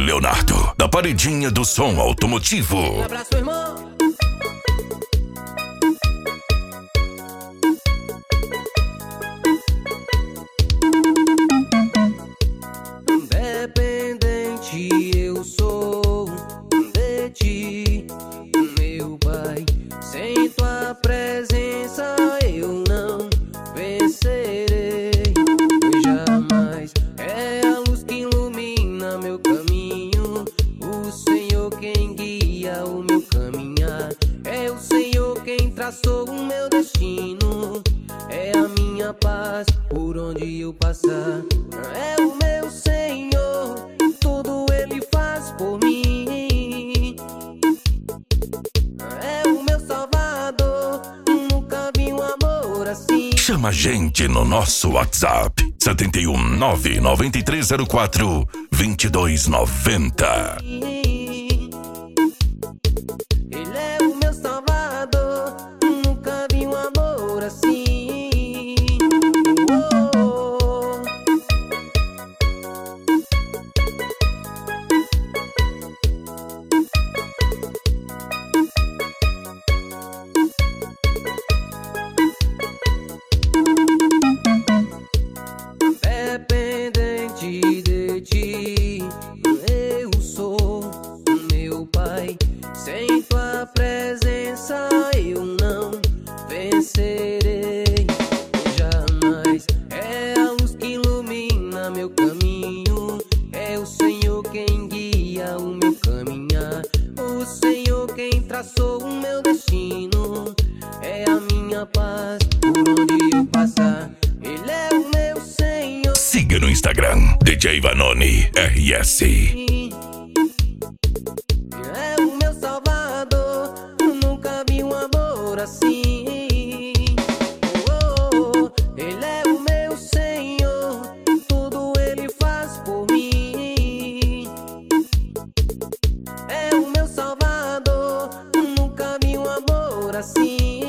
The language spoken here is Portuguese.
Leonardo, da paredinha do som automotivo. Um abraço, irmão. Dependente eu sou de ti, meu Pai. Sem tua presença eu não vencerei jamais. É a luz que ilumina meu caminho, o Senhor quem guia o meu caminhar. É o Senhor quem traçou o meu destino, é a minha paz por onde eu passar. É o meu Senhor, tudo Ele faz por mim. É o meu Salvador, nunca vi um amor assim. Chama a gente no nosso WhatsApp 71993042290. Ele é o meu Salvador, nunca vi um amor assim. Dependente de ti, eu sou meu Pai. Sem tua presença eu não vencerei jamais. É a luz que ilumina meu caminho, é o Senhor quem guia o meu caminhar. O Senhor quem traçou o meu destino, é a minha paz por onde eu passar. Ele é o meu Senhor. Siga no Instagram, DJ Vanoni RS. É o meu Salvador, nunca vi um amor assim. Ele é o meu Senhor, tudo Ele faz por mim. É o meu Salvador, nunca vi um amor assim.